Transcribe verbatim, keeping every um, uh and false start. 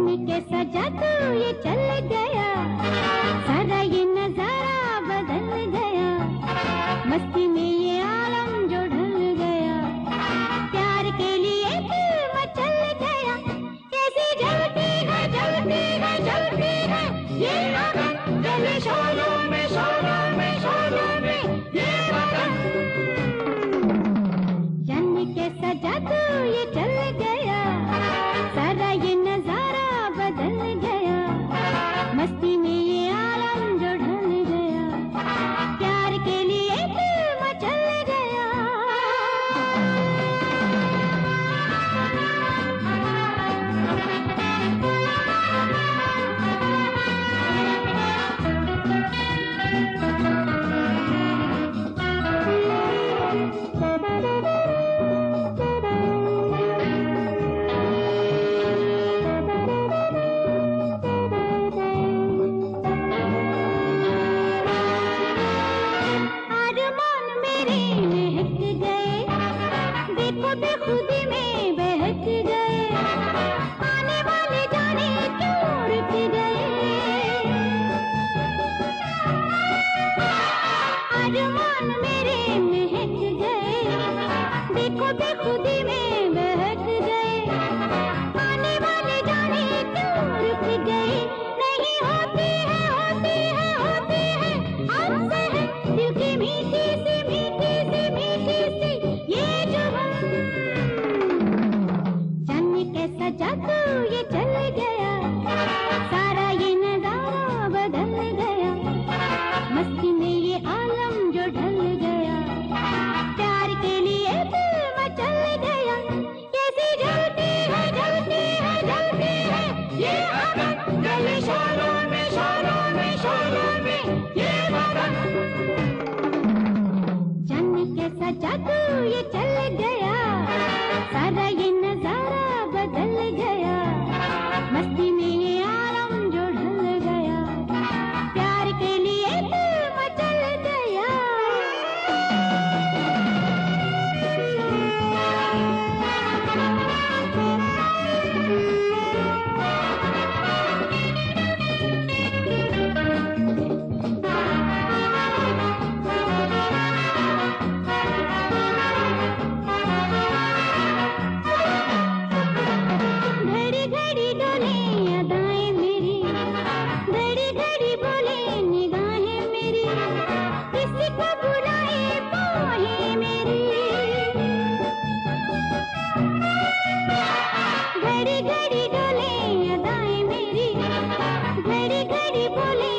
कैसा जादू ये चल गया, सारा ये नजारा बदल गया, मस्ती में ये आलम जो ढल गया, प्यार के लिए दिल मचल गया, कैसी जलती है जलती है जलती है ये लगन, जले शोरों में शोरों में शोरों में ये लगन। जाने कैसा जादू ये चल गया, सारा ये नजारा बदल गया, मस्ती में ये आलम जो ढल गया, प्यार के लिए दिल मचल गया। बेखुदी में बहक गए, आने वाले जाने क्यों रुक गए, अरमान मेरे महक गए, देखो बेखुदी में बहक गए, आने वाले जाने क्यों रुक गए, नहीं होती है होती है होती है हमसे है दिल की मीठी सी मीठी सी मीठी सी ये जुबान। कैसा जादू ये चल गया, सारा ये नजारा बदल गया, मस्ती में ये आलम जो ढल गया, प्यार के लिए दिल मचल गया, कैसी जलती है जलती है जलती है ये अगन, जले शोरों में शोरों में शोरों में ये लगन। जाने कैसा जादू ये चल गया, सारा ये नजारा बदल गया, मस्ती में ये आलम जो ढल गया, प्यार के लिए दिल मचल गया। घड़ी घड़ी बोले